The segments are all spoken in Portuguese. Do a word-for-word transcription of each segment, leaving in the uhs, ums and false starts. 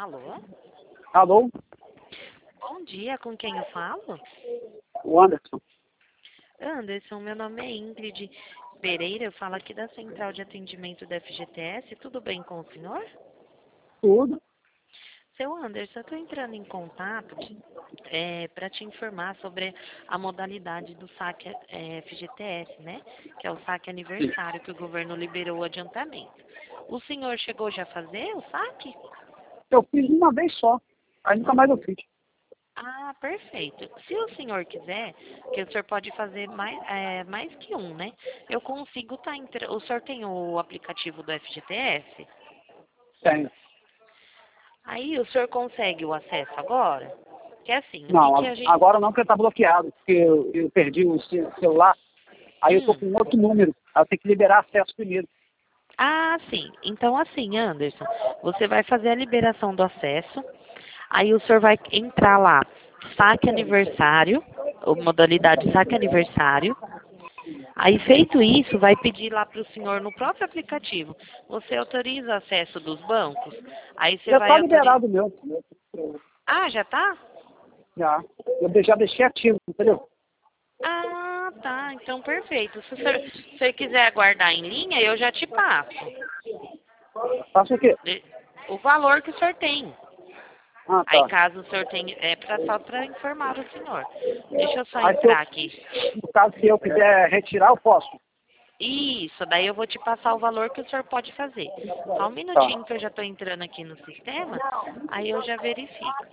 Alô? Alô? Bom dia, com quem eu falo? O Anderson. Anderson, meu nome é Ingrid Pereira, eu falo aqui da Central de Atendimento da F G T S, tudo bem com o senhor? Tudo. Seu Anderson, eu estou entrando em contato é, para te informar sobre a modalidade do saque é, F G T S, né? Que é o saque aniversário que o governo liberou o adiantamento. O senhor chegou já a fazer o saque? Eu fiz uma vez só. Aí nunca mais eu fiz. Ah, perfeito. Se o senhor quiser, que o senhor pode fazer mais, é, mais que um, né? Eu consigo estar... Tá, o senhor tem o aplicativo do F G T S? Tenho. Aí o senhor consegue o acesso agora? Que é assim, o que, Não, que a gente... agora não, porque tá bloqueado. Porque eu, eu perdi o ce- celular. Aí eu tô Hum. com outro número. Aí eu tenho que liberar acesso primeiro. Ah, sim. Então, assim, Anderson, você vai fazer a liberação do acesso. Aí o senhor vai entrar lá, saque aniversário, ou modalidade saque aniversário. Aí, feito isso, vai pedir lá para o senhor no próprio aplicativo. Você autoriza acesso dos bancos? Aí você Já vai tá autorizar... liberado o meu. Ah, já tá? Já. Eu de- já deixei ativo, entendeu? Ah, tá. Então, perfeito. Se o senhor, se o senhor quiser aguardar em linha, eu já te passo. Faço o quê? De- O valor que o senhor tem. Ah, Aí, tá. caso o senhor tenha... É pra, só para informar o senhor. Deixa eu só Aí se eu, entrar aqui. no caso, se eu quiser retirar, eu posso. Isso, daí eu vou te passar o valor que o senhor pode fazer. Só um Tá. minutinho que eu já estou entrando aqui no sistema, aí eu já verifico.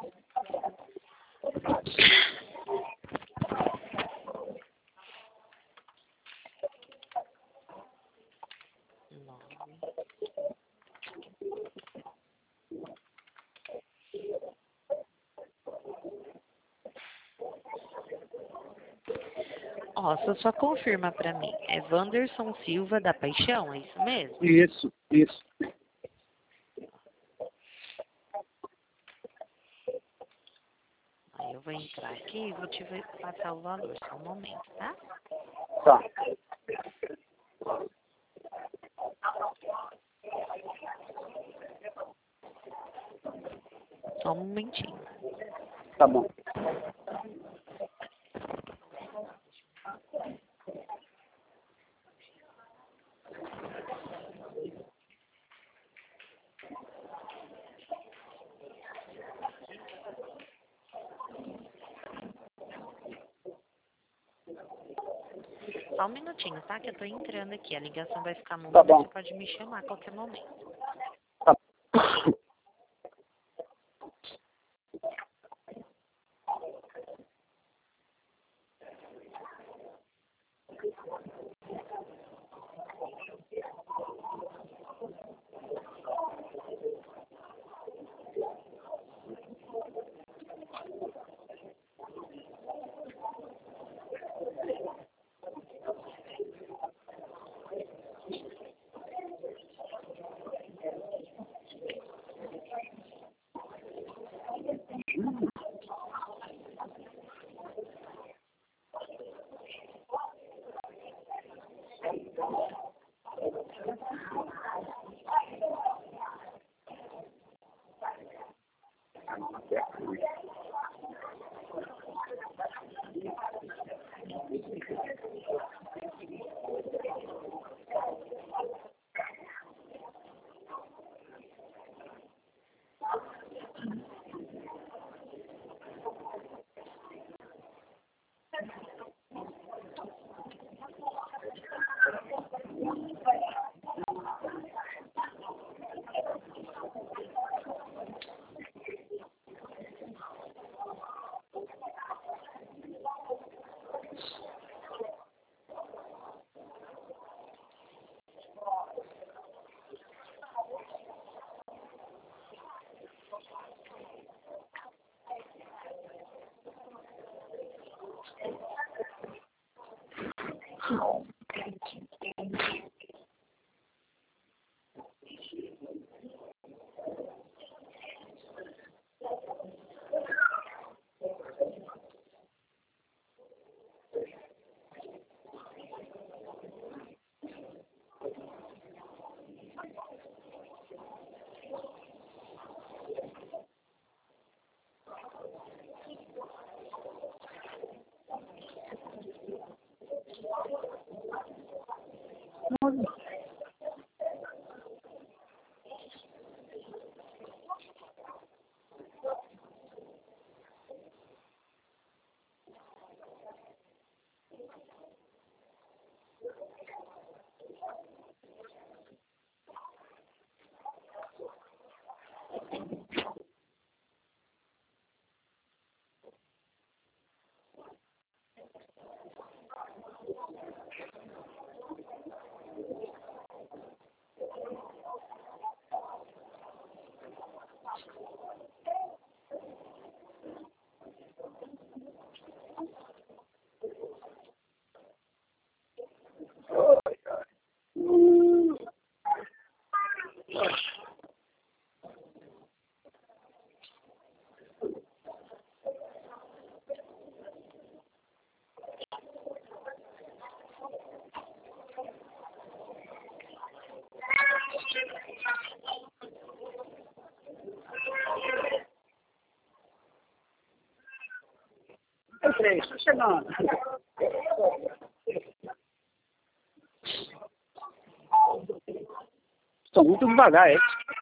Ó, só, só confirma para mim. É Wanderson Silva da Paixão, é isso mesmo? Isso, isso. Aí eu vou entrar aqui e vou te ver- passar o valor, só um momento, tá? Tá. Só um momentinho. Tá bom. Só um minutinho, tá? Que eu tô entrando aqui. A ligação vai ficar muda, Tá mas bom. você pode me chamar a qualquer momento. Tá. nove. É três, estou chegando. Estou muito devagar, é?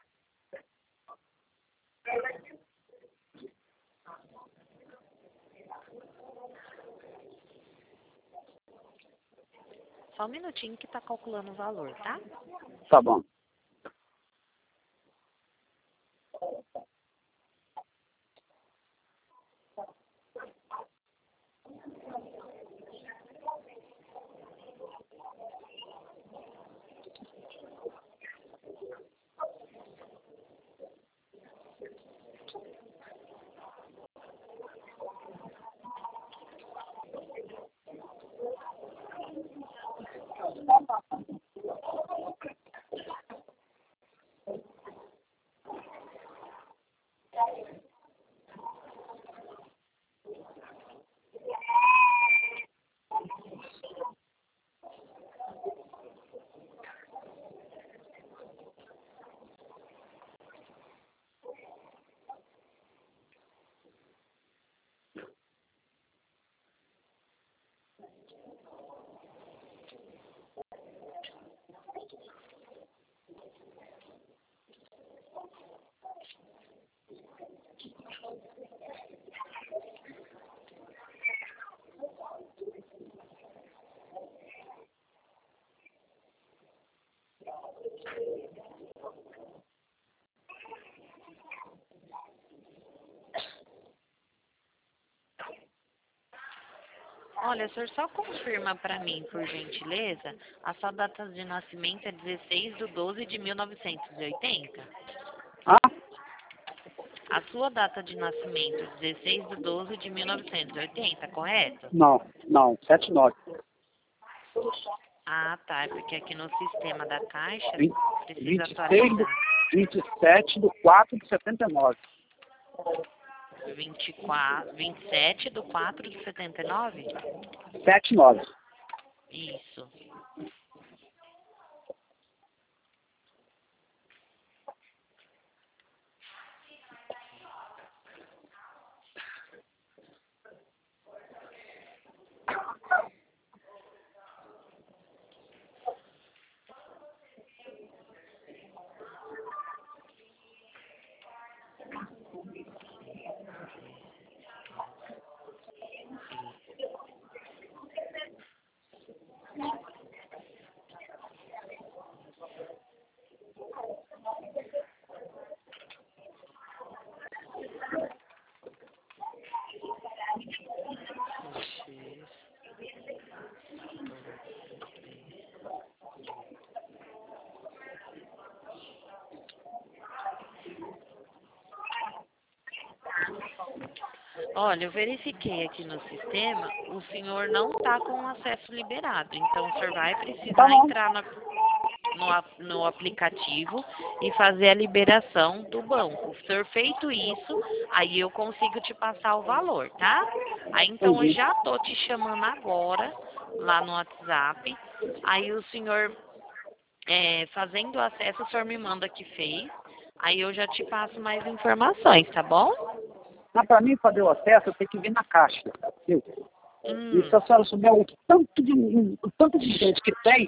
Só um minutinho que tá calculando o valor, tá? Tá bom. Olha, o senhor só confirma para mim, por gentileza, a sua data de nascimento é dezesseis de doze de mil novecentos e oitenta? Ah, A sua data de nascimento é dezesseis de doze de mil novecentos e oitenta, correto? não, não, sete nove. Ah, tá, é porque aqui no sistema da Caixa Vinte- precisa vinte e seis do, atualizar. vinte e sete do quatro de setenta e nove. vinte e quatro, vinte e sete de quatro de setenta e nove? sete nove. Isso. Olha, eu verifiquei aqui no sistema, o senhor não está com acesso liberado, então o senhor vai Tá precisar bom. entrar na- no, a- no aplicativo e fazer a liberação do banco. O senhor feito isso, aí eu consigo te passar o valor, tá? Aí então eu Entendi. já tô te chamando agora, lá no WhatsApp, aí o senhor, é, fazendo o acesso, o senhor me manda que fez, aí eu já te passo mais informações, tá bom? Mas para mim fazer o acesso, eu tenho que vir na Caixa. Viu? E Hum. se a senhora souber o tanto de, o tanto de gente que tem,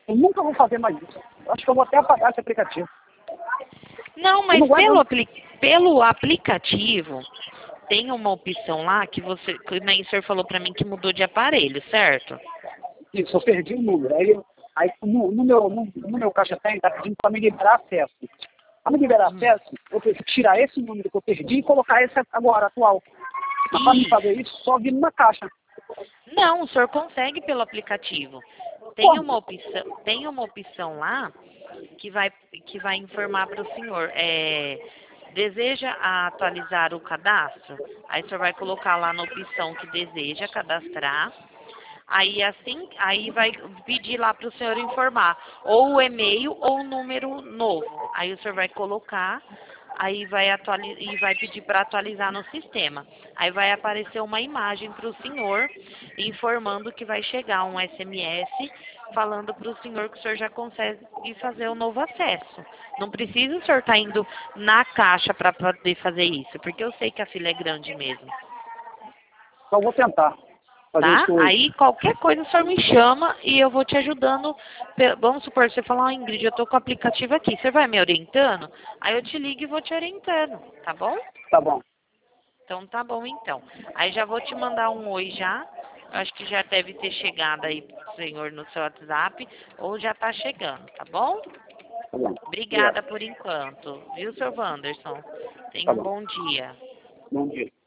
Eu nunca vou fazer mais isso. Eu acho que eu vou até apagar esse aplicativo. Não, mas não pelo, guardo- apli pelo aplicativo, tem uma opção lá que você, que nem o senhor falou pra mim que mudou de aparelho, certo? Isso, eu perdi o número. Aí, eu- aí no, no meu, no, no meu caixa tem, tá pedindo para me liberar acesso. Para me liberar Hum. acesso, eu preciso tirar esse número que eu perdi e colocar esse agora, atual. Mas para me Isso. fazer isso, só vindo na caixa. Não, o senhor consegue pelo aplicativo. Tem Como? uma opção, tem uma opção lá que vai, que vai informar para o senhor. É, deseja atualizar o cadastro? Aí o senhor vai colocar lá na opção que deseja cadastrar. Aí assim, aí vai pedir lá para o senhor informar ou o e-mail ou o número novo. Aí o senhor vai colocar, aí vai atualizar e vai pedir para atualizar no sistema. Aí vai aparecer uma imagem para o senhor informando que vai chegar um S M S falando para o senhor que o senhor já consegue fazer o novo acesso. Não precisa o senhor estar indo na caixa para poder fazer isso, porque eu sei que a fila é grande mesmo. Só vou tentar fazer Tá? isso hoje. Aí qualquer coisa o senhor me chama e eu vou te ajudando. Pe- Vamos supor, você falar, ó, Ingrid, eu tô com o aplicativo aqui, você vai me orientando? Aí eu te ligo e vou te orientando, tá bom? Tá bom. Então tá bom então. Aí já vou te mandar um oi já. Eu acho que já deve ter chegado aí pro senhor no seu WhatsApp, ou já tá chegando, tá bom? Tá bom. Obrigada Obrigado. por enquanto, viu, senhor Wanderson? Tenha Tá um bom. bom dia. Bom dia.